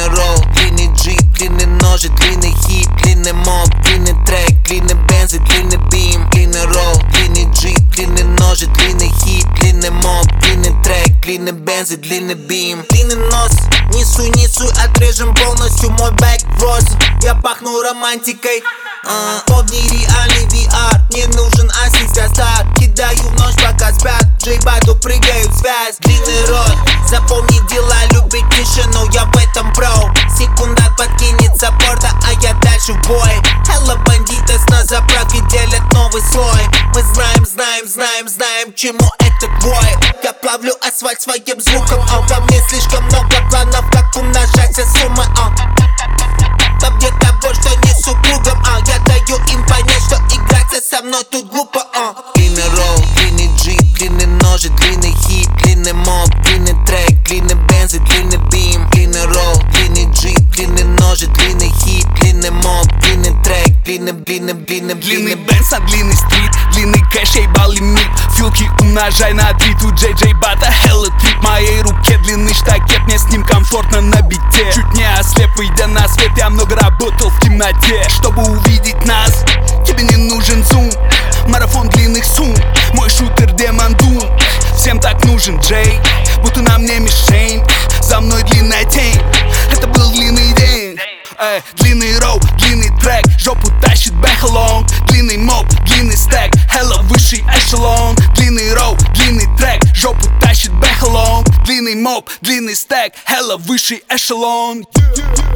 длинный ролл, длинный джип, длинный ножи, длинный хит, длинный моб, длинный трек, длинный бенз и длинный бим. Длинный ролл, длинный джип, длинный ножи, длинный хит, длинный моб, длинный трек, длинный бенз и длинный бим. Длинный нос, несу, отрежем полностью мой бэк в роз. Я пахну романтикой. Помни реальный VR, не нужен ассист, я стар. Кидаю в ночь, пока спят, джейбату прыгают в связь. Длинный рот, запомни дела, любит тишину, я в этом про. Секунда подкинется порта, а я дальше в бой. Hello, бандиты с нас заправки делят новый слой. Мы знаем, к чему этот бой. Я плавлю асфальт своим звуком, во мне слишком много планов, как умножать все суммы. Там где-то боль, что не супругам, я даю им понять, что играться со мной тут глупо. Длинный ролл, длинный джип, длинный ножи, длинный хит, длинный моб, длинный трек, длинный бенз и длинный бим. Длинный ролл, длинный джип, длинный ножи, длинный хит, длинный моб, длинный трек, длинный бенз, а длинный стрит, длинный кэш, ебал лимит. Филки умножай на 3, тут JJ Bata, hella трип. В моей руке длинный штакет, мне с ним комфортно на бите. Чуть не ослеп, выйдя на свет, я много работал в темноте. Чтобы увидеть нас, тебе не нужен зум. Марафон длинных сумм, мой шутер Демон Дум. Всем так нужен Джей, будто на мне мишень. За мной длинная тень, это был длинный день. Длинный роу, длинный трек, жопу тащит бэхалон. Длинный моб, длинный стэк, hella высший эшелон. Длинный роу, длинный трек, жопу тащит бэхалон. Длинный моб, длинный стэк, hella высший эшелон.